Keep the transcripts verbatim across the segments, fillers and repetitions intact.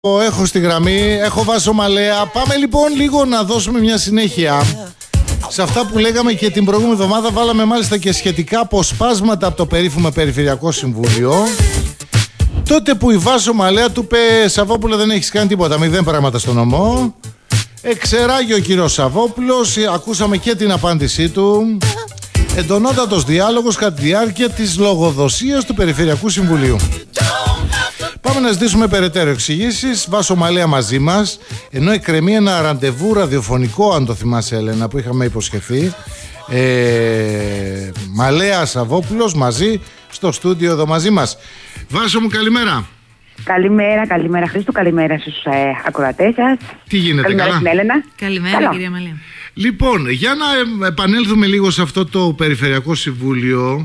Έχω στη γραμμή, έχω Βάσο Μαλέα. Πάμε λοιπόν λίγο να δώσουμε μια συνέχεια σε αυτά που λέγαμε και την προηγούμενη εβδομάδα. Βάλαμε μάλιστα και σχετικά αποσπάσματα από το περίφημο Περιφερειακό Συμβούλιο. Τότε που η Βάσο Μαλέα του είπε: Σαββόπουλο, δεν έχεις κάνει τίποτα, μηδέν πράγματα στο νομό. Εξεράγει ο κύριος Σαββόπουλος, ακούσαμε και την απάντησή του. Εντονότατος διάλογος κατά τη διάρκεια της λογοδοσίας του Περιφερειακού Συμβουλίου. Πάμε να ζητήσουμε περαιτέρω εξηγήσεις. Βάσο Μαλέα μαζί μας, ενώ εκκρεμεί ένα ραντεβού ραδιοφωνικό, αν το θυμάσαι Έλενα, που είχαμε υποσχεθεί. ε, Μαλέα Σαββόπουλος μαζί στο στούντιο εδώ μαζί μας. Βάσο μου, καλημέρα. Καλημέρα, καλημέρα Χρήστο, καλημέρα στους ε, ακροατές σας. Τι γίνεται, καλημέρα καλά? Στην Έλενα. Καλημέρα, Καλό. Κυρία Μαλέα. Λοιπόν, για να επανέλθουμε λίγο σε αυτό το Περιφερειακό Συμβούλιο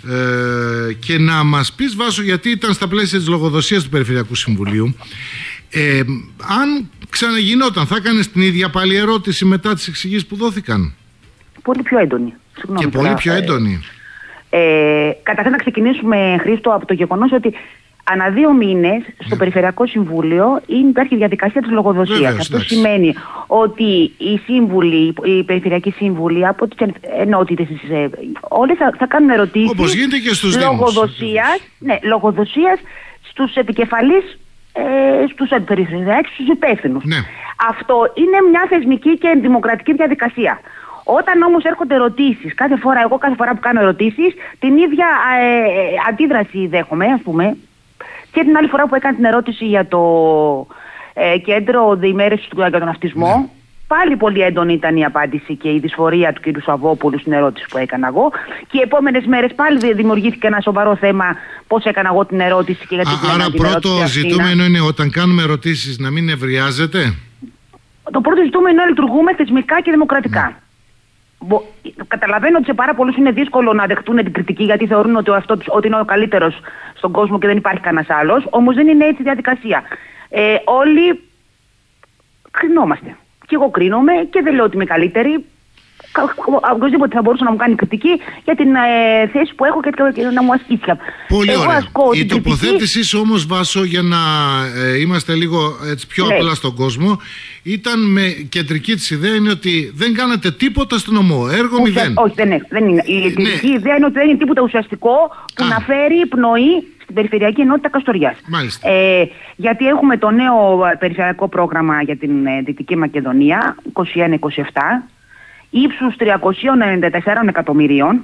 ε, και να μας πεις, Βάσο, γιατί ήταν στα πλαίσια της λογοδοσίας του Περιφερειακού Συμβουλίου, ε, αν ξαναγινόταν, θα έκανες την ίδια πάλι ερώτηση μετά τις εξηγήσεις που δόθηκαν? Πολύ πιο έντονη. Συγγνώμη, και πολύ τώρα, πιο έντονη. Ε, ε, καταρχήν να ξεκινήσουμε, Χρήστο, από το γεγονός ότι ανά δύο μήνες στο ναι. Περιφερειακό Συμβούλιο υπάρχει διαδικασία της λογοδοσίας. Βέβαιως, Αυτό εντάξει. σημαίνει ότι οι σύμβουλοι, οι περιφερειακοί σύμβουλοι από τις ενότητες όλες θα, θα κάνουν ερωτήσεις. Όπως γίνεται και στους λογοδοσίας, ναι, λογοδοσίας στους επικεφαλείς, ε, στους περιφερειακούς, στους υπεύθυνους. Ναι. Αυτό είναι μια θεσμική και δημοκρατική διαδικασία. Όταν όμως έρχονται ερωτήσεις, κάθε φορά, εγώ κάθε φορά που κάνω ερωτήσεις, την ίδια ε, αντίδραση δέχομαι, ας πούμε. Και την άλλη φορά που έκανα την ερώτηση για το ε, κέντρο διημέρωσης για τον αυτισμό, ναι. πάλι πολύ έντονη ήταν η απάντηση και η δυσφορία του κ. Σαββόπουλου στην ερώτηση που έκανα εγώ. Και οι επόμενες μέρες πάλι δημιουργήθηκε ένα σοβαρό θέμα πώς έκανα εγώ την ερώτηση και γιατί την Άρα την πρώτο ζητούμενο είναι όταν κάνουμε ερωτήσεις να μην νευριάζετε. Το πρώτο ζητούμενο είναι να λειτουργούμε θεσμικά και δημοκρατικά. Ναι. Καταλαβαίνω ότι σε πάρα πολλούς είναι δύσκολο να δεχτούν την κριτική, γιατί θεωρούν ότι, αυτό, ότι είναι ο καλύτερος στον κόσμο και δεν υπάρχει κανένας άλλος. Όμως δεν είναι έτσι η διαδικασία. Ε, όλοι κρινόμαστε. Και εγώ κρίνομαι και δεν λέω ότι είμαι καλύτερη. Οπωσδήποτε θα μπορούσε να μου κάνει κριτική για την ε, θέση που έχω και, και να μου ασκήσει. Πολύ εγώ ωραία. Η τοποθέτησή κριτική... σου όμως, Βάσο, για να ε, είμαστε λίγο έτσι, πιο ναι. απλά στον κόσμο, ήταν με κεντρική της ιδέα είναι ότι δεν κάνατε τίποτα στον νομό. Έργο όχι, μηδέν. Όχι, δεν είναι. Δεν είναι. Η κεντρική ναι. ιδέα είναι ότι δεν είναι τίποτα ουσιαστικό που Α. να φέρει πνοή στην Περιφερειακή Ενότητα Καστοριάς. Μάλιστα. Ε, γιατί έχουμε το νέο περιφερειακό πρόγραμμα για την ε, Δυτική Μακεδονία είκοσι ένα είκοσι επτά. Ύψους τριακόσια ενενήντα τέσσερα εκατομμυρίων,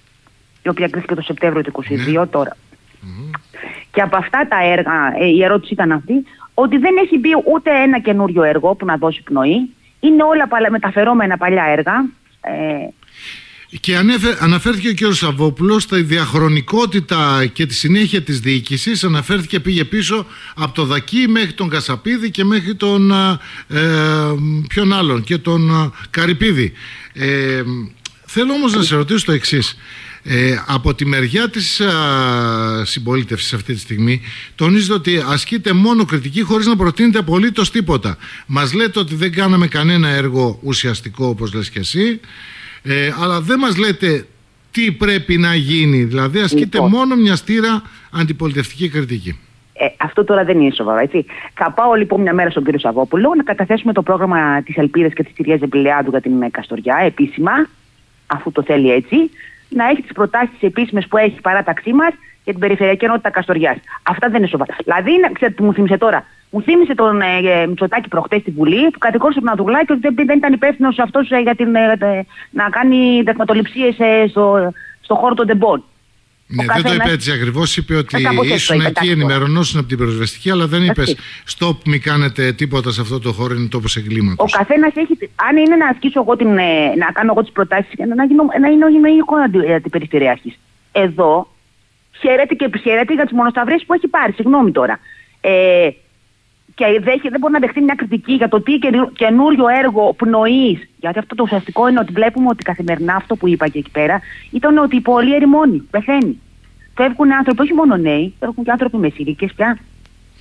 η οποία κρίθηκε το Σεπτέμβριο του είκοσι δύο, mm. τώρα. Mm. Και από αυτά τα έργα, ε, η ερώτηση ήταν αυτή, ότι δεν έχει μπει ούτε ένα καινούριο έργο που να δώσει πνοή. Είναι όλα παλα, μεταφερόμενα παλιά έργα. Ε, Και ανέφε, αναφέρθηκε ο κ. Σαββόπουλος στα διαχρονικότητα και τη συνέχεια της διοίκησης. Αναφέρθηκε, πήγε πίσω από το Δακί μέχρι τον Κασαπίδη και μέχρι τον ε, ποιον άλλον και τον ε, Καρυπίδη. Ε, θέλω όμως να σε ρωτήσω το εξής. Ε, από τη μεριά της α, συμπολίτευσης αυτή τη στιγμή τονίζετε ότι ασκείται μόνο κριτική χωρίς να προτείνετε απολύτως τίποτα. Μας λέτε ότι δεν κάναμε κανένα έργο ουσιαστικό, όπως λες και εσύ. Ε, αλλά δεν μας λέτε τι πρέπει να γίνει. Δηλαδή ασκείται λοιπόν μόνο μια στήρα αντιπολιτευτική κριτική. Ε, αυτό τώρα δεν είναι σοβαρό, έτσι. Θα πάω λοιπόν μια μέρα στον κύριο Σαββόπουλο να καταθέσουμε το πρόγραμμα της Ελπίδας και της κυρίας Ζεμπιλιάδου για την Καστοριά επίσημα, αφού το θέλει έτσι, να έχει τις προτάσεις επίσημες που έχει η παράταξή μας για την Περιφερειακή Ενότητα Καστοριάς. Αυτά δεν είναι σοβαρά. Δηλαδή, ξέρετε τι μου θύμισε τώρα? Μου θύμισε τον ε, Μητσοτάκη προχτές στη Βουλή που κατηγόρησε τον Ανδρουλάκη ότι δεν, δεν ήταν υπεύθυνος αυτός ε, για την, ε, ε, να κάνει δεκματοληψίες ε, στο, στο χώρο των τεμπών. Ναι, δεν το είπε έτσι ακριβώς. Είπε ότι ήσουν εκεί, ενημερωνόσουν από την πυροσβεστική, αλλά δεν είπες stop, μη κάνετε τίποτα σε αυτό το χώρο, είναι τόπος εγκλήματος. Ο καθένας έχει. Αν είναι να ασκήσω εγώ την, να κάνω εγώ τις προτάσεις, να, γίνω, να είναι όχι εικόνα αντιπεριφερειάρχης. Εδώ χαίρεται και επιχαίρεται για τις μονοσταυρίες που έχει πάρει. Συγγνώμη τώρα. Ε, και δέχει, δεν μπορεί να δεχτεί μια κριτική για το τι καινούριο έργο πνοής. Γιατί αυτό το ουσιαστικό είναι ότι βλέπουμε ότι καθημερινά αυτό που είπα και εκεί πέρα ήταν ότι η πόλη ερημώνει, πεθαίνει. Φεύγουν άνθρωποι, όχι μόνο νέοι, φεύγουν και άνθρωποι με ηλικίες πια.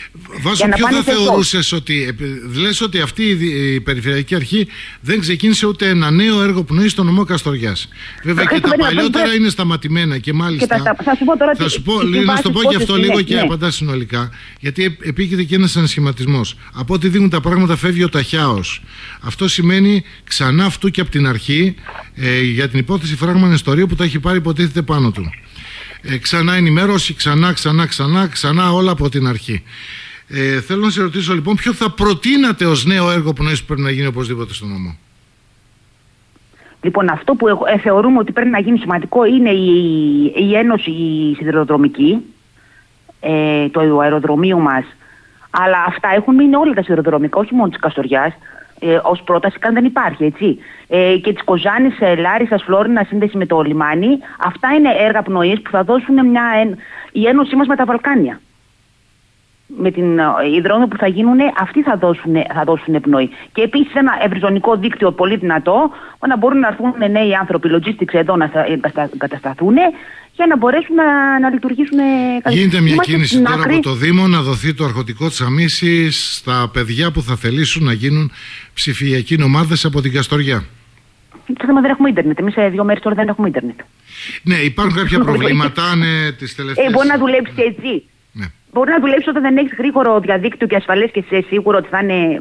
Βάσο, ποιο θα θεωρούσες ότι, λες ότι αυτή η Περιφερειακή Αρχή δεν ξεκίνησε ούτε ένα νέο έργο πνοής στο νομό Καστοριάς. Βέβαια και τα παλιότερα είναι σταματημένα και μάλιστα. Και θα, θα σου πω τώρα θα σου πω, να σου το πω και αυτό λίγο και απαντά συνολικά, γιατί επίκειται και ένας ανασχηματισμός. Από ό,τι δείχνουν τα πράγματα φεύγει ο Ταχιάος. Αυτό σημαίνει ξανά αυτού και από την αρχή ε, για την υπόθεση Φράγμα Νεστορίου που τα έχει πάρει υποτίθεται πάνω του. Ε, ξανά ενημέρωση, ξανά, ξανά, ξανά, ξανά όλα από την αρχή. Ε, θέλω να σε ρωτήσω λοιπόν, ποιο θα προτείνατε ως νέο έργο πνοής που πρέπει να γίνει οπωσδήποτε στον νόμο? Λοιπόν, αυτό που ε, θεωρούμε ότι πρέπει να γίνει σημαντικό είναι η, η Ένωση η Σιδηροδρομική, ε, το αεροδρομίο μας. Αλλά αυτά έχουν μείνει όλα τα σιδηροδρομικά, όχι μόνο της Καστοριάς. Ε, ως πρόταση καν δεν υπάρχει, έτσι. Ε, και της Κοζάνης, ε, Λάρισσας, Φλόρινα, σύνδεση με το λιμάνι. Αυτά είναι έργα πνοής που θα δώσουν μια, ε, η ένωσή μας με τα Βαλκάνια. Με την, ε, οι δρόμοι που θα γίνουν, αυτοί θα δώσουν, θα δώσουν πνοή. Και επίσης ένα ευρυζωνικό δίκτυο πολύ δυνατό, να μπορούν να έρθουν νέοι άνθρωποι, logistics εδώ να εγκατασταθούν για να μπορέσουν να, να λειτουργήσουν. Γίνεται μια Είμαστε κίνηση τώρα άκρη... από το Δήμο να δοθεί το αρχοντικό της αμίσης στα παιδιά που θα θελήσουν να γίνουν ψηφιακοί νομάδες από την Καστοριά. Το θέμα δεν έχουμε ίντερνετ. Εμείς σε δύο μέρες τώρα δεν έχουμε ίντερνετ. Ναι, υπάρχουν κάποια προβλήματα ναι, τις τελευταίες... Ε, μπορεί να δουλέψει έτσι. Ναι. Μπορεί να δουλέψει όταν δεν έχεις γρήγορο διαδίκτυο και ασφαλές και είσαι σίγουρο ότι θα είναι...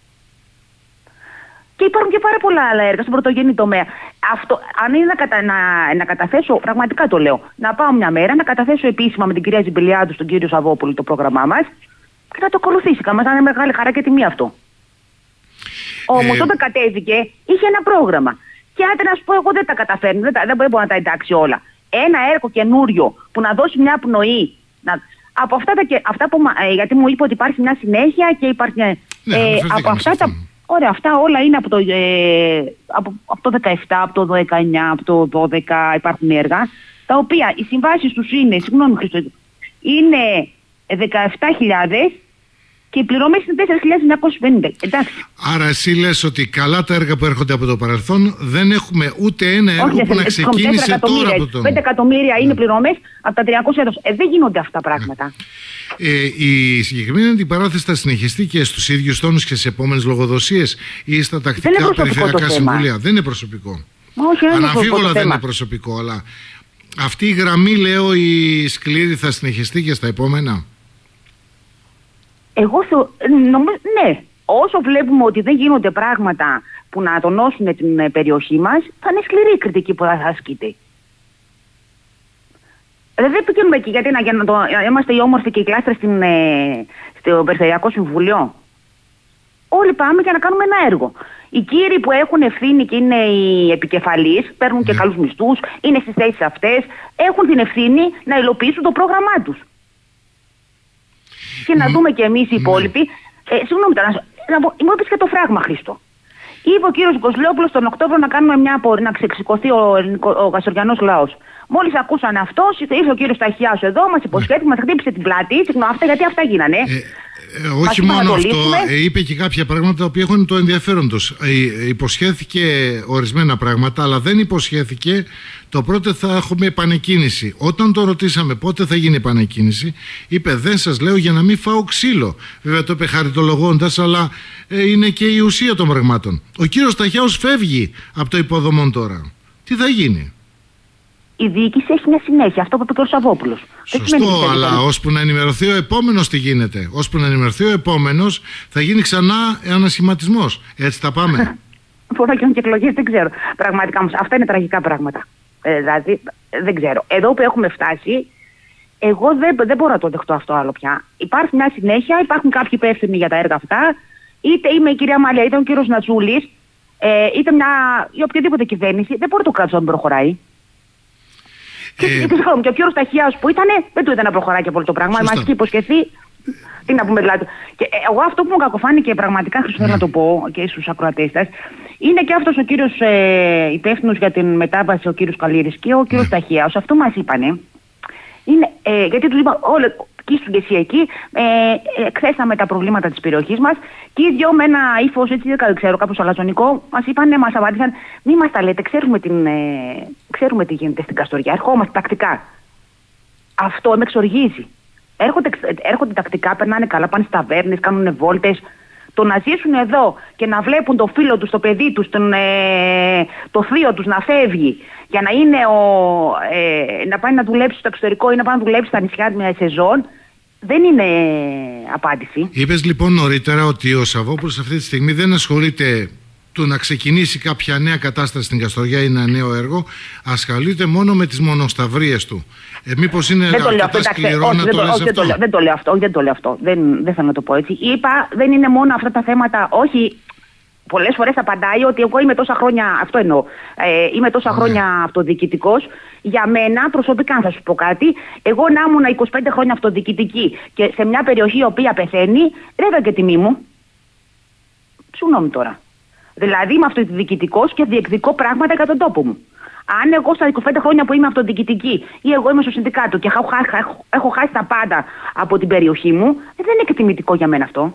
Και υπάρχουν και πάρα πολλά άλλα έργα στον πρωτογενή τομέα. Αυτό, αν είναι να, κατα, να, να καταθέσω, πραγματικά το λέω, να πάω μια μέρα, να καταθέσω επίσημα με την κυρία Ζιμπηλιάδου στον κύριο Σαββόπουλο το πρόγραμμά μας και να το ακολουθήσει. Καμάς θα είναι μεγάλη χαρά και τιμή αυτό. Όμως ε... όταν κατέβηκε, είχε ένα πρόγραμμα. Και άντε να σου πω, εγώ δεν τα καταφέρνω, δεν, δεν μπορώ να τα εντάξει όλα. Ένα έργο καινούριο που να δώσει μια πνοή. Να, από αυτά, τα, αυτά που, ε, γιατί μου είπε ότι υπάρχει μια συνέχεια και υπάρχει. Ε, ναι, ε, από αυτά τα. Ωραία, αυτά όλα είναι από το, ε, από, από το δεκαεπτά, από το δεκαεννιά, από το δώδεκα υπάρχουν έργα, τα οποία οι συμβάσεις τους είναι, συγγνώμη Χριστό, είναι δεκαεπτά χιλιάδες και οι πληρωμές είναι τέσσερις χιλιάδες εννιακόσιες πενήντα. Εντάξει. Άρα εσύ λες ότι καλά τα έργα που έρχονται από το παρελθόν δεν έχουμε ούτε ένα έργο όχι, που να ξεκίνησε τώρα από τον... πέντε εκατομμύρια είναι πληρωμές από τα τριακόσια έδωση. Ε, δεν γίνονται αυτά τα πράγματα. Ε, η συγκεκριμένη αντιπαράθεση θα συνεχιστεί και στους ίδιους τόνους και σε επόμενες λογοδοσίες ή στα τακτικά περιφερειακά συμβούλια? Δεν είναι προσωπικό. Όχι, δεν Αναμφίβολα δεν είναι προσωπικό, αλλά αυτή η γραμμή, λέω, η σκληρή θα συνεχιστεί και στα επόμενα. Εγώ θεω... νομίζω, ναι. Όσο βλέπουμε ότι δεν γίνονται πράγματα που να τονώσουν την περιοχή μας, θα είναι σκληρή η κριτική που θα ασκείται. Δεν πηγαίνουμε εκεί γιατί να, να το, είμαστε οι όμορφοι και οι κλάστρες στην, ε, στο Περιφερειακό Συμβουλίο. Όλοι πάμε για να κάνουμε ένα έργο. Οι κύριοι που έχουν ευθύνη και είναι οι επικεφαλείς, παίρνουν και καλούς μισθούς, είναι στις θέσεις αυτές, έχουν την ευθύνη να υλοποιήσουν το πρόγραμμά τους. Και να δούμε και εμείς οι υπόλοιποι. Ε, συγγνώμη τώρα, να πω, μου είπες και το φράγμα, Χρήστο. Είπε ο κύριος Κοσλόπουλος τον Οκτώβριο να κάνουμε μια απορία, να ξεξηκωθεί ο, ο Καστοριανός λαός. Μόλις ακούσαν αυτό, ήρθε ο κύριος Ταχιάς εδώ, μας υποσχέθηκε, μας χτύπησε την πλάτη. Συγγνώμη, αυτά γιατί αυτά γίνανε. Ε, ε, όχι μόνο αυτό, ε, είπε και κάποια πράγματα που έχουν το ενδιαφέρον τους. Ε, υποσχέθηκε ορισμένα πράγματα, αλλά δεν υποσχέθηκε το πρώτο θα έχουμε επανεκκίνηση. Όταν το ρωτήσαμε πότε θα γίνει επανεκκίνηση, είπε δεν σας λέω για να μην φάω ξύλο. Βέβαια το είπε χαριτολογώντας, αλλά ε, είναι και η ουσία των πραγμάτων. Ο κύριος Ταχιάος φεύγει από το υποδομόν τώρα. Τι θα γίνει? Η διοίκηση έχει μια συνέχεια, αυτό που είπε ο κ. Σαββόπουλος. Σωστό, αλλά ώσπου να ενημερωθεί ο επόμενος τι γίνεται. Ώσπου να ενημερωθεί ο επόμενος θα γίνει ξανά ανασχηματισμός. Έτσι τα πάμε. Μπορώ και και εκλογές, δεν ξέρω. Πραγματικά όμως, αυτά είναι τραγικά πράγματα. Ε, δηλαδή, δεν ξέρω. Εδώ που έχουμε φτάσει, εγώ δεν, δεν μπορώ να το δεχτώ αυτό άλλο πια. Υπάρχει μια συνέχεια, υπάρχουν κάποιοι υπεύθυνοι για τα έργα αυτά. Είτε είμαι η κυρία Μάλια, είτε ο κύριος Νατσούλης, ε, είτε μια, ή οποιαδήποτε κυβέρνηση, δεν μπορεί το κράτος να προχωράει. Και, ε, και, και ο κύριος Ταχιάς που ήταν, δεν του ήταν να προχωράει και πολύ το πράγμα. Μας είχε υποσχεθεί. Τι να πούμε δηλαδή. Και εγώ αυτό που μου κακοφάνηκε πραγματικά, Χρήστο, θέλω να το πω και στους ακροατές σας, είναι και αυτός ο κύριος ε, υπεύθυνος για την μετάβαση, ο κύριος Καλύρης και ο κύριος Ταχιάς. Αυτό μας είπανε. Είναι, ε, γιατί τους είπα, όλοι, και ήσουν και εσύ εκεί, ε, ε, εκθέσαμε τα προβλήματα της περιοχής μας και οι δυο με ένα ύφος, έτσι δεν ξέρω, κάπως αλαζονικό, μας είπαν, μας απάντησαν, μη μας τα λέτε, ξέρουμε, την, ε, ξέρουμε τι γίνεται στην Καστοριά, ερχόμαστε τακτικά. Αυτό με εξοργίζει. Έρχονται, έρχονται τακτικά, περνάνε καλά, πάνε στα ταβέρνες, κάνουν βόλτες. Το να ζήσουν εδώ και να βλέπουν το φίλο τους, το παιδί τους, τον, ε, το θείο τους να φεύγει για να, είναι ο, ε, να πάει να δουλέψει στο εξωτερικό ή να πάει να δουλέψει στα νησιά με σεζόν, δεν είναι απάντηση. Είπες λοιπόν νωρίτερα ότι ο Σαββόπουλος αυτή τη στιγμή δεν ασχολείται του να ξεκινήσει κάποια νέα κατάσταση στην Καστοριά ή ένα νέο έργο, ασχολείται μόνο με τις μονοσταυρίες του. Ε, μήπως είναι δεν το λέω αυτό, σκληρό όχι, να δεν το το, λες όχι, αυτό. Δεν, δεν το λέω αυτό, όχι, δεν το λέω αυτό. Δεν, δεν θέλω να το πω έτσι. Είπα, δεν είναι μόνο αυτά τα θέματα, όχι. Πολλές φορές απαντάει ότι εγώ είμαι τόσα χρόνια, αυτό εννοώ, ε, είμαι τόσα ναι. χρόνια αυτοδιοικητικός. Για μένα, προσωπικά θα σου πω κάτι, εγώ να ήμουν είκοσι πέντε χρόνια αυτοδιοικητική και σε μια περιοχή η οποία πεθαίνει, ρεύε και τιμή μου. Συγγνώμη τώρα. Δηλαδή είμαι αυτοδιοικητικός και διεκδικώ πράγματα για τον τόπο μου. Αν εγώ στα είκοσι πέντε χρόνια που είμαι αυτοδιοικητική ή εγώ είμαι στο συνδικάτο και έχω, έχω, έχω χάσει τα πάντα από την περιοχή μου, δεν είναι εκτιμητικό για μένα αυτό.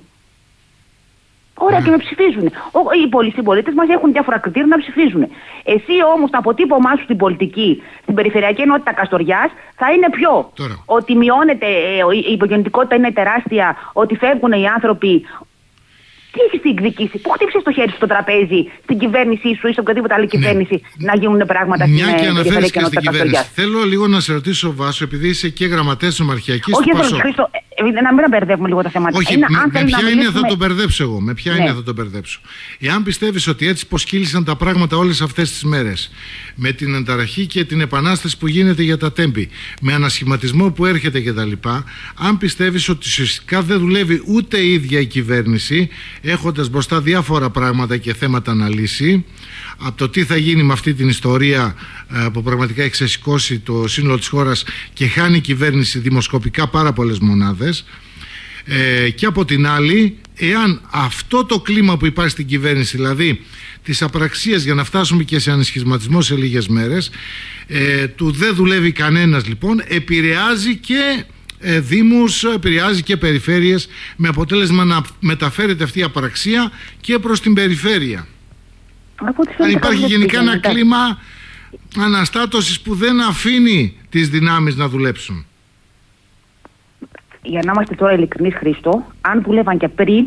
Ωραία, mm. και με ψηφίζουν. Οι συμπολίτες μας έχουν διάφορα κριτήρια να ψηφίζουν. Εσύ όμως το αποτύπωμά σου στην πολιτική, στην περιφερειακή ενότητα Καστοριάς, θα είναι ποιο? Τώρα. Ότι μειώνεται, η υπογεννητικότητα είναι τεράστια, ότι φεύγουν οι άνθρωποι. Τι έχεις διεκδικήσει, πού χτύπησες το χέρι σου στο τραπέζι, στην κυβέρνησή σου ή σε οποιαδήποτε άλλη κυβέρνηση, ναι. να γίνουν πράγματα στην περιφερειακή ενότητα Καστοριάς. Μια και αναφέρεις και στην κυβέρνηση. Θέλω λίγο να σε ρωτήσω, Βάσο, επειδή είσαι και γραμματέας νομαρχιακής του Πασόκ. Χρήστο, να μην μπερδεύουμε λίγο τα θέματα. Όχι, είναι, με, με ποια μιλήσουμε... έννοια θα το μπερδέψω εγώ. Με ποια ναι. έννοια θα το μπερδέψω. Εάν πιστεύεις ότι έτσι πως κύλησαν τα πράγματα όλες αυτές τις μέρες, με την ανταραχή και την επανάσταση που γίνεται για τα τέμπη, με ανασχηματισμό που έρχεται κτλ., αν πιστεύεις ότι ουσιαστικά δεν δουλεύει ούτε η ίδια η κυβέρνηση, έχοντας μπροστά διάφορα πράγματα και θέματα να λύσει, από το τι θα γίνει με αυτή την ιστορία ε, που πραγματικά έχει ξεσηκώσει το σύνολο της χώρας και χάνει η κυβέρνηση δημοσκοπικά πάρα πολλές μονάδες, ε, και από την άλλη, εάν αυτό το κλίμα που υπάρχει στην κυβέρνηση, δηλαδή της απραξίας για να φτάσουμε και σε ανισχυσματισμό σε λίγες μέρες, ε, του δεν δουλεύει κανένας λοιπόν, επηρεάζει και ε, δήμους, επηρεάζει και περιφέρειες, με αποτέλεσμα να μεταφέρεται αυτή η απραξία και προς την περιφέρεια. Αν υπάρχει γενικά ένα κλίμα αναστάτωσης που δεν αφήνει τις δυνάμεις να δουλέψουν. Για να είμαστε τώρα ειλικρινείς, Χρήστο, αν δουλεύαν και πριν,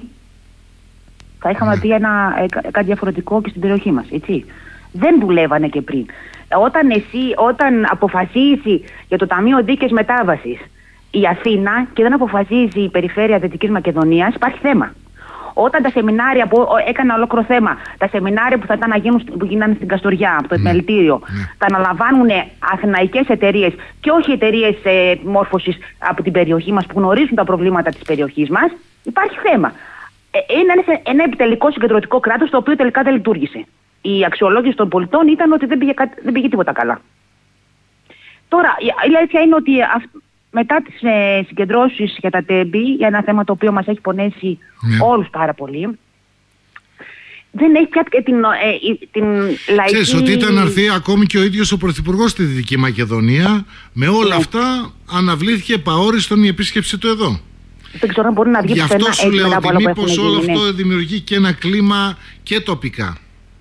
θα είχαμε ναι. δει ένα, κάτι διαφορετικό και στην περιοχή μας, έτσι. Δεν δουλεύανε και πριν. Όταν εσύ, όταν αποφασίσει για το Ταμείο Δίκαιης Μετάβασης η Αθήνα και δεν αποφασίζει η Περιφέρεια Δυτικής Μακεδονίας, υπάρχει θέμα. Όταν τα σεμινάρια που έκανα ολόκληρο θέμα, τα σεμινάρια που θα ήταν να γίνουν, που γίνανε στην Καστοριά, από το επιμελητήριο, mm. τα αναλαμβάνουν αθηναϊκές εταιρείες και όχι εταιρείες ε, μόρφωσης από την περιοχή μας που γνωρίζουν τα προβλήματα της περιοχής μας, υπάρχει θέμα. Ε, είναι ένα, ένα επιτελικό συγκεντρωτικό κράτος το οποίο τελικά δεν λειτουργήσε. Η αξιολόγηση των πολιτών ήταν ότι δεν πήγε, δεν πήγε τίποτα καλά. Τώρα, η αλήθεια είναι ότι αυ, μετά τις ε, συγκεντρώσεις για τα τέμπη, για ένα θέμα το οποίο μας έχει πονέσει yeah. όλους πάρα πολύ, δεν έχει πια και την, ε, την λαϊκή... Ξέρεις ότι ήταν να έρθει ακόμη και ο ίδιος ο Πρωθυπουργός στη Δυτική Μακεδονία, με όλα yeah. αυτά αναβλήθηκε επαόριστον η επίσκεψη του εδώ. Δεν ξέρω αν μπορεί να βγει Γι' αυτό σου λέω ότι μήπως όλο γίνει, αυτό ναι. δημιουργεί και ένα κλίμα και τοπικά.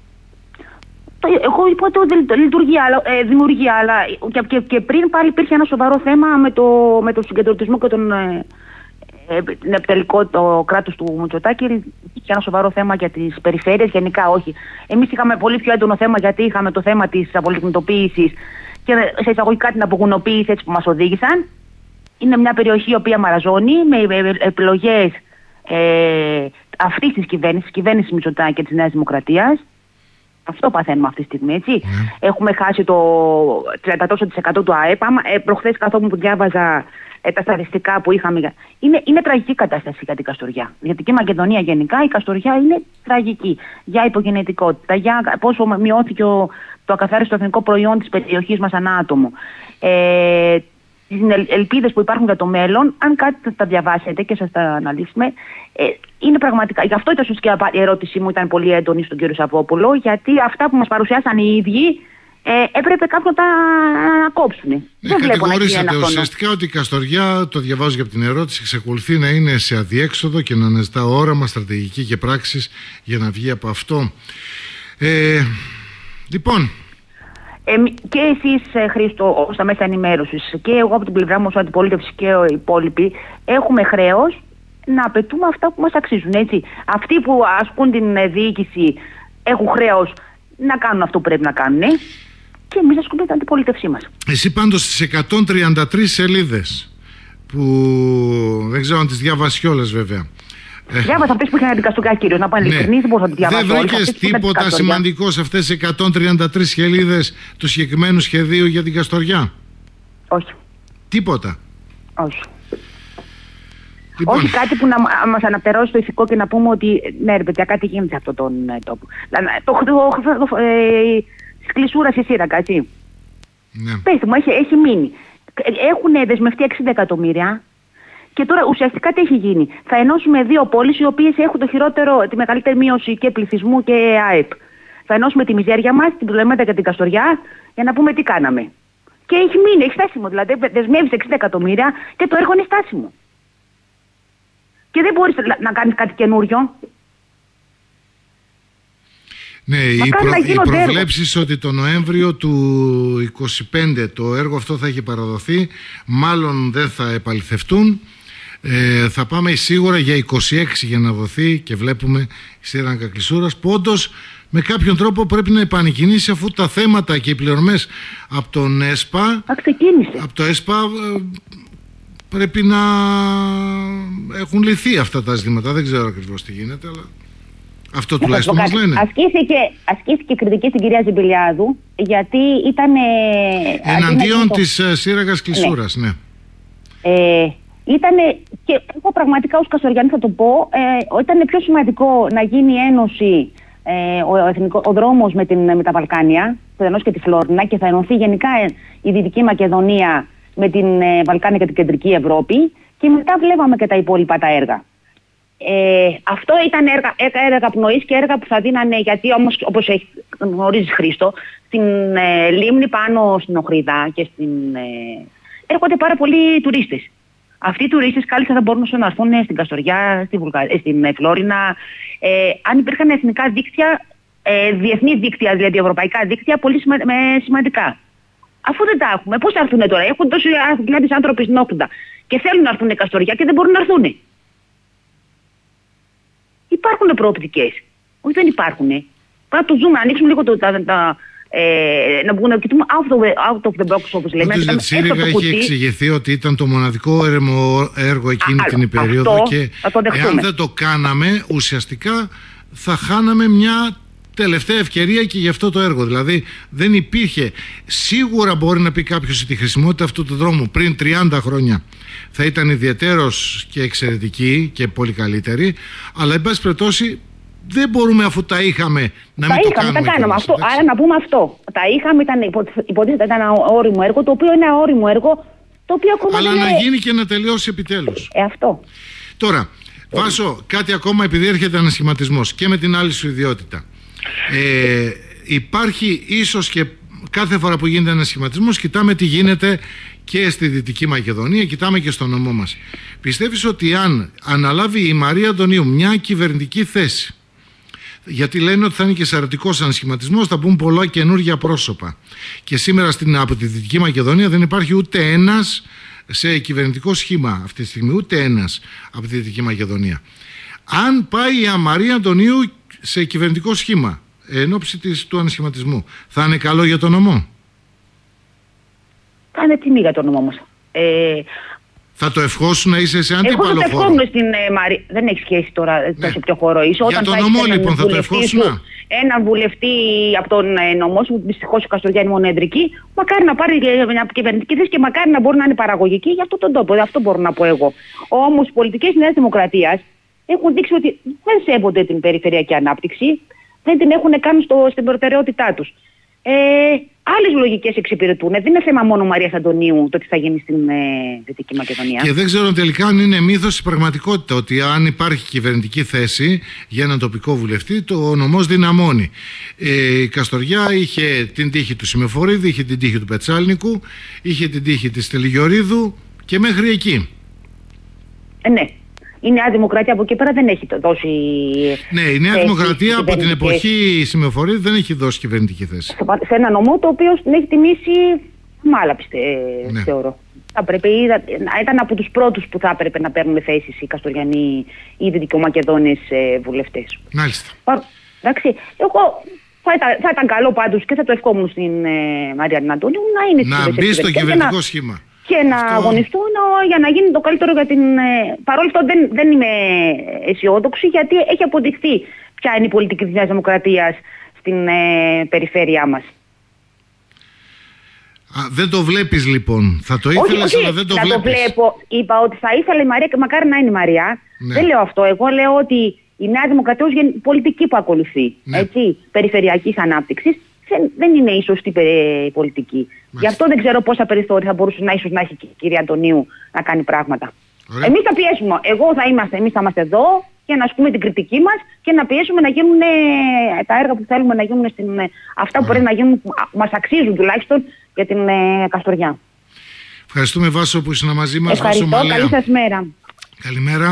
Εγώ είπα ότι δεν λειτουργεί, αλλά, ε, δημιουργεί, αλλά και, και, και πριν πάλι υπήρχε ένα σοβαρό θέμα με το, με τον συγκεντρωτισμό και τον ε, ε, επιτελικό το κράτος του Μητσοτάκη. Είχε ένα σοβαρό θέμα για τις περιφέρειες, γενικά όχι. Εμείς είχαμε πολύ πιο έντονο θέμα γιατί είχαμε το θέμα της απολιγνητοποίησης και σε εισαγωγικά την απογουνοποίηση έτσι που μας οδήγησαν. Είναι μια περιοχή η οποία μαραζώνει με επιλογές ε, αυτής της κυβέρνησης, κυβέρνησης Μητσοτάκη και της Νέας Δημοκρατίας. Αυτό παθαίνουμε αυτή τη στιγμή, έτσι. Mm. Έχουμε χάσει το τριάντα τοις εκατό του ΑΕΠ. Ε, προχθές καθόμουν που διάβαζα ε, τα στατιστικά που είχαμε. Είναι, είναι τραγική κατάσταση για την Καστοριά. Για την Μακεδονία γενικά η Καστοριά είναι τραγική. Για υπογεννητικότητα, για πόσο μειώθηκε ο, το ακαθάριστο εθνικό προϊόν της περιοχής μας ανά άτομο. Ε, τις ελπίδες που υπάρχουν για το μέλλον, αν κάτι θα τα διαβάσετε και σας τα αναλύσουμε, ε, είναι πραγματικά. Γι' αυτό ήταν και η ερώτησή μου ήταν πολύ έντονη στον κύριο Σαββόπουλο, γιατί αυτά που μας παρουσιάσαν οι ίδιοι ε, έπρεπε κάποιον να τα κόψουν. Ε, Δεν βλέπω να γίνει ένα ουσιαστικά ότι η Καστοριά, το διαβάζω για από την ερώτηση, εξακολουθεί να είναι σε αδιέξοδο και να αναζητά όραμα, στρατηγική και πράξεις για να βγει από αυτό. Ε, λοιπόν. Ε, και εσείς, Χρήστο, στα μέσα ενημέρωσης, και εγώ από την πλευρά μου ως αντιπολίτευση και οι υπόλοιποι, έχουμε χρέος να απαιτούμε αυτά που μας αξίζουν. Έτσι. Αυτοί που ασκούν την διοίκηση έχουν χρέος να κάνουν αυτό που πρέπει να κάνουν. Ε? Και εμείς ασκούμε την αντιπολίτευσή μας. Εσύ πάντως στις εκατόν τριάντα τρεις σελίδες, που δεν ξέρω αν τις διάβασες όλες βέβαια. Διάβασα αυτές που είχαν αντικαστοριά, κύριος, να πάνε ειλικρινείς, δεν μπορούσα να τις διαβάσω. Δεν βρήκες τίποτα σημαντικό σε αυτές τις εκατόν τριάντα τρεις σελίδες του συγκεκριμένου σχεδίου για την Καστοριά? Όχι. Τίποτα? Όχι. Λοιπόν. Όχι κάτι που να μας αναπτερώσει το ηθικό και να πούμε ότι ναι ρε παιδιά κάτι γίνεται σε αυτόν τον τόπο. Το, το, το, το, ε, της κλεισούρας η Σύρακα, έτσι. Ναι. Πέστε μου, έχει, έχει μείνει. Έχουν δεσμευτεί εξήντα εκατομμύρια και τώρα ουσιαστικά τι έχει γίνει? Θα ενώσουμε δύο πόλεις οι οποίες έχουν το χειρότερο, τη μεγαλύτερη μείωση και πληθυσμού και ΑΕΠ. Θα ενώσουμε τη μιζέρια μας, την Πτολεμάιδα και την Καστοριά, για να πούμε τι κάναμε. Και έχει μείνει, έχει στάσιμο. Δηλαδή δεσμεύεις εξήντα εκατομμύρια και το έργο είναι στάσιμο. Και δεν μπορείς να κάνεις κάτι καινούριο. Ναι, οι, προ, οι προβλέψεις ότι το Νοέμβριο του είκοσι πέντε το έργο αυτό θα έχει παραδοθεί, μάλλον δεν θα επαληθευτούν. Ε, θα πάμε σίγουρα για είκοσι έξι για να δοθεί και βλέπουμε η Σύρακα Κλεισούρας που όντως με κάποιον τρόπο πρέπει να επανεκκινήσει, αφού τα θέματα και οι πληρωμές από τον ΕΣΠΑ, από το ΕΣΠΑ πρέπει να έχουν λυθεί αυτά τα ζητήματα. Δεν ξέρω ακριβώς τι γίνεται, αλλά αυτό τουλάχιστον μας λένε. Ασκήθηκε, ασκήθηκε κριτική στην κυρία Ζιμπηλιάδου, γιατί ήταν εναντίον της το... Σύραγας Κλεισούρας, ναι. ναι. Ε, ήτανε, και εγώ πραγματικά ως Καστοριανή θα το πω, ε, ήταν πιο σημαντικό να γίνει ένωση, ε, ο, εθνικό, ο δρόμος με, την, με τα Βαλκάνια, θα ενώσει και τη Φλόρινα, και θα ενωθεί γενικά η Δυτική Μακεδονία με την ε, Βαλκάνια και την Κεντρική Ευρώπη, και μετά βλέπαμε και τα υπόλοιπα τα έργα. Ε, αυτό ήταν έργα, έργα πνοής και έργα που θα δίνανε, γιατί όμως όπως γνωρίζεις Χρήστο, στην ε, λίμνη πάνω στην Οχρίδα και στην, ε, έρχονται πάρα πολλοί τουρίστες. Αυτοί οι τουρίστες κάλλιστα θα μπορούν να έρθουν στην Καστοριά, στη Βουλγα... στην ε, Φλόρινα. Ε, αν υπήρχαν εθνικά δίκτυα, ε, διεθνή δίκτυα, δηλαδή ευρωπαϊκά δίκτυα, πολύ σημα... με σημαντικά. Αφού δεν τα έχουμε, πώς θα έρθουν τώρα? Έχουν τόσοι δηλαδή, άνθρωποι στην Όκριδα και θέλουν να έρθουν Καστοριά και δεν μπορούν να έρθουν. Υπάρχουν προοπτικές. Όχι, δεν υπάρχουν. Πρέπει να το ζούμε, να ανοίξουμε λίγο το, τα, τα, ε, να βγουν, να κοιτούμε out of, out of the box, όπως λέμε. Ο κ. Σύριγα έχει εξηγηθεί ότι ήταν το μοναδικό έργο εκείνη Α, την περίοδο, αυτό, και εάν δεν το κάναμε, ουσιαστικά θα χάναμε μια τελευταία ευκαιρία και για αυτό το έργο. Δηλαδή δεν υπήρχε. Σίγουρα μπορεί να πει κάποιος ότι η χρησιμότητα αυτού του δρόμου πριν τριάντα χρόνια θα ήταν ιδιαιτέρως και εξαιρετική και πολύ καλύτερη, αλλά εν πάση περιπτώσει δεν μπορούμε, αφού τα είχαμε, να τα μην είχαμε, το κάνουμε. Τα κάναμε, αυτό, άρα να πούμε αυτό. Τα είχαμε, ήταν, υποτίθεται ήταν ένα όριμο έργο, το οποίο είναι ένα όριμο έργο, το οποίο ακόμα αλλά δεν να είναι... γίνει και να τελειώσει επιτέλους. Ε, αυτό. Τώρα, Βάσο, κάτι ακόμα, επειδή έρχεται ανασχηματισμός και με την άλλη σου ιδιότητα. Ε, υπάρχει ίσως και κάθε φορά που γίνεται ένας σχηματισμός, κοιτάμε τι γίνεται και στη Δυτική Μακεδονία, κοιτάμε και στο νομό μας. Πιστεύεις ότι αν αναλάβει η Μαρία Αντωνίου μια κυβερνητική θέση, γιατί λένε ότι θα είναι και σαρωτικός ανασχηματισμός, θα μπουν πολλά καινούργια πρόσωπα, και σήμερα στην, από τη Δυτική Μακεδονία δεν υπάρχει ούτε ένας σε κυβερνητικό σχήμα αυτή τη στιγμή, ούτε ένας από τη Δυτική Μακεδονία. Αν πάει η Μαρία Αντωνίου σε κυβερνητικό σχήμα εν ώψη της, του ανασχηματισμού, θα είναι καλό για τον νομό? Θα είναι τιμή για τον νομό μας. Ε, θα το ευχόσουν να είσαι σε αντίπαλο χώρο? Εγώ θα το ευχόμουν στην ε, Μαρία. Δεν έχει σχέση τώρα ναι. σε ποιο χώρο είσαι. Για τον νομό λοιπόν θα το ευχόσουν? Έναν βουλευτή από τον ε, νομό σου, δυστυχώς η Καστοριά είναι μονοεδρική, μακάρι να πάρει μια κυβερνητική θέση και μακάρι να μπορεί να είναι παραγωγική για αυτόν τον τόπο. Αυτό μπορώ να πω εγώ. Όμως οι πολιτικές της Νέας Δημοκρατίας έχουν δείξει ότι δεν σέβονται την περιφερειακή ανάπτυξη, δεν την έχουν κάνει στο, στην προτεραιότητά τους. Ε, άλλες λογικές εξυπηρετούν. Δεν είναι θέμα μόνο Μαρίας Αντωνίου το τι θα γίνει στην ε, Δυτική Μακεδονία. Και δεν ξέρω τελικά αν είναι μύθος η πραγματικότητα, ότι αν υπάρχει κυβερνητική θέση για έναν τοπικό βουλευτή, το νομός δυναμώνει. Ε, η Καστοριά είχε την τύχη του Σημεφορίδη, είχε την τύχη του Πετσάλνικου, είχε την τύχη της Τελιγιορίδου και μέχρι εκεί. Ε, ναι. Η Νέα Δημοκρατία από εκεί πέρα δεν έχει δώσει. Ναι, η Νέα Δημοκρατία από την εποχή Σημειοφορίδη δεν έχει δώσει κυβερνητική θέση. Σε ένα νομό το οποίο την έχει τιμήσει μάλα, πιστε, ναι. θεωρώ. Θα πρέπει, ήταν από τους πρώτους που θα έπρεπε να παίρνουν θέσεις οι Καστοριανοί ή οι Δυτικομακεδόνες ε, βουλευτές. Μάλιστα. Πα, εντάξει, εγώ θα ήταν, θα ήταν καλό πάντως και θα το ευχόμουν στην ε, Μαρία Αντωνίου να είναι να μπει στο κυβερνητικό σχήμα. Και να αυτό... αγωνιστώ να, για να γίνει το καλύτερο για την... Ε, παρόλο αυτό δεν, δεν είμαι αισιόδοξη, γιατί έχει αποδειχθεί ποια είναι η πολιτική της Νέας Δημοκρατίας στην ε, περιφέρειά μας. Α, δεν το βλέπεις λοιπόν. Θα το ήθελες, αλλά δεν το θα βλέπεις. Το βλέπω. Είπα ότι θα ήθελα η Μαρία και μακάρι να είναι η Μαρία. Ναι. Δεν λέω αυτό. Εγώ λέω ότι η Νέα Δημοκρατία ως πολιτική που ακολουθεί, ναι. έτσι, περιφερειακής ανάπτυξης, δεν, δεν είναι η σωστή πολιτική. Μάλιστα. Γι' αυτό δεν ξέρω πόσα περιθώρια θα μπορούσε να, ίσως να έχει η κυρία Αντωνίου να κάνει πράγματα. Εμείς θα πιέσουμε. Εγώ θα είμαστε, εμείς θα είμαστε εδώ για να ασκούμε την κριτική μας και να πιέσουμε να γίνουν τα έργα που θέλουμε να γίνουν, στην, αυτά που πρέπει να γίνουν, που μας αξίζουν τουλάχιστον για την ε, Καστοριά. Ευχαριστούμε, Βάσο, που ήσουν μαζί μας. Ευχαριστώ, καλή σας μέρα. Καλημέρα.